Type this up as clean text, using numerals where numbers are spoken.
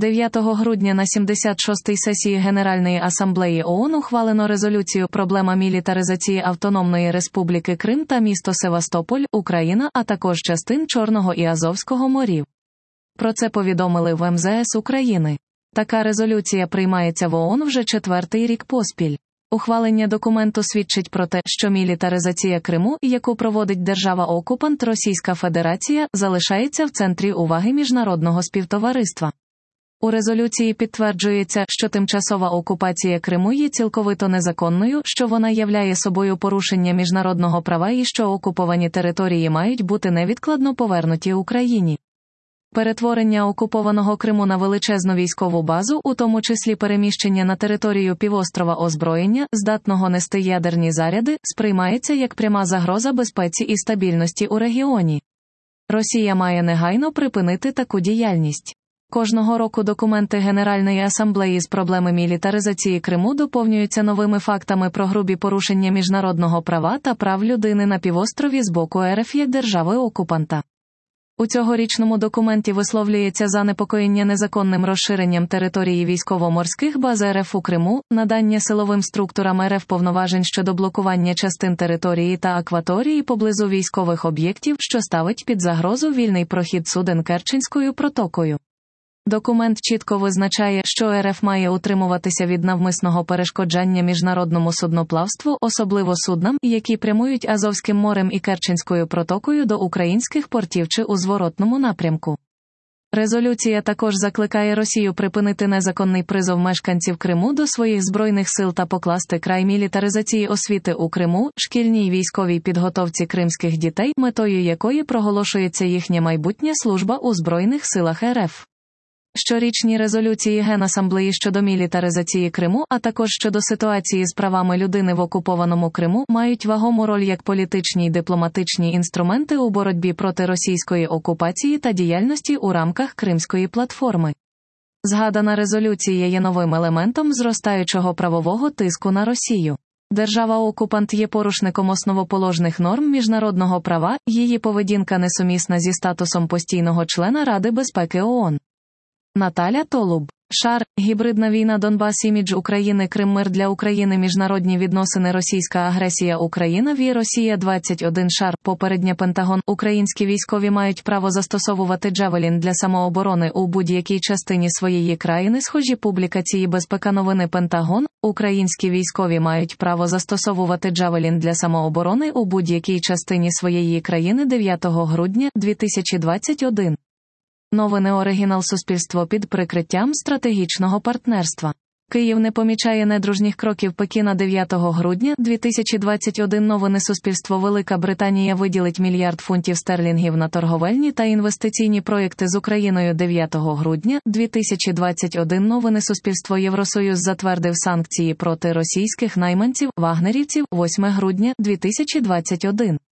9 грудня на 76-й сесії Генеральної асамблеї ООН ухвалено резолюцію «Проблема мілітаризації Автономної Республіки Крим та місто Севастополь, Україна, а також частин Чорного і Азовського морів». Про це повідомили в МЗС України. Така резолюція приймається в ООН вже 4-й рік поспіль. Ухвалення документу свідчить про те, що мілітаризація Криму, яку проводить держава-окупант Російська Федерація, залишається в центрі уваги міжнародного співтовариства. У резолюції підтверджується, що тимчасова окупація Криму є цілковито незаконною, що вона являє собою порушення міжнародного права і що окуповані території мають бути невідкладно повернуті Україні. Перетворення окупованого Криму на величезну військову базу, у тому числі переміщення на територію півострова озброєння, здатного нести ядерні заряди, сприймається як пряма загроза безпеці і стабільності у регіоні. Росія має негайно припинити таку діяльність. Кожного року документи Генеральної асамблеї з проблеми мілітаризації Криму доповнюються новими фактами про грубі порушення міжнародного права та прав людини на півострові з боку РФ як держави-окупанта. У цьогорічному документі висловлюється занепокоєння незаконним розширенням території військово-морських баз РФ у Криму, надання силовим структурам РФ повноважень щодо блокування частин території та акваторії поблизу військових об'єктів, що ставить під загрозу вільний прохід суден Керченською протокою. Документ чітко визначає, що РФ має утримуватися від навмисного перешкоджання міжнародному судноплавству, особливо суднам, які прямують Азовським морем і Керченською протокою до українських портів чи у зворотному напрямку. Резолюція також закликає Росію припинити незаконний призов мешканців Криму до своїх збройних сил та покласти край мілітаризації освіти у Криму, шкільній військовій підготовці кримських дітей, метою якої проголошується їхня майбутня служба у Збройних силах РФ. Щорічні резолюції Генасамблеї щодо мілітаризації Криму, а також щодо ситуації з правами людини в окупованому Криму, мають вагому роль як політичні й дипломатичні інструменти у боротьбі проти російської окупації та діяльності у рамках Кримської платформи. Згадана резолюція є новим елементом зростаючого правового тиску на Росію. Держава-окупант є порушником основоположних норм міжнародного права, її поведінка несумісна зі статусом постійного члена Ради безпеки ООН. Наталя Толуб. Шар. Гібридна війна Донбас. Імідж України. Крим. Мир для України. Міжнародні відносини. Російська агресія. Україна. Ві. Росія. 21. Шар. Попереднє. Пентагон. Українські військові мають право застосовувати Джавелін для самооборони у будь-якій частині своєї країни. Схожі публікації. Безпека. Новини. Пентагон. Українські військові мають право застосовувати Джавелін для самооборони у будь-якій частині своєї країни. 9 грудня 2021. Новини оригінал. Суспільство під прикриттям стратегічного партнерства. Київ не помічає недружніх кроків Пекіна. 9 грудня 2021. Новини. Суспільство. Велика Британія виділить $1 мільярд на торговельні та інвестиційні проєкти з Україною. 9 грудня 2021. Новини. Суспільство. Євросоюз затвердив санкції проти російських найманців, вагнерівців. 8 грудня 2021.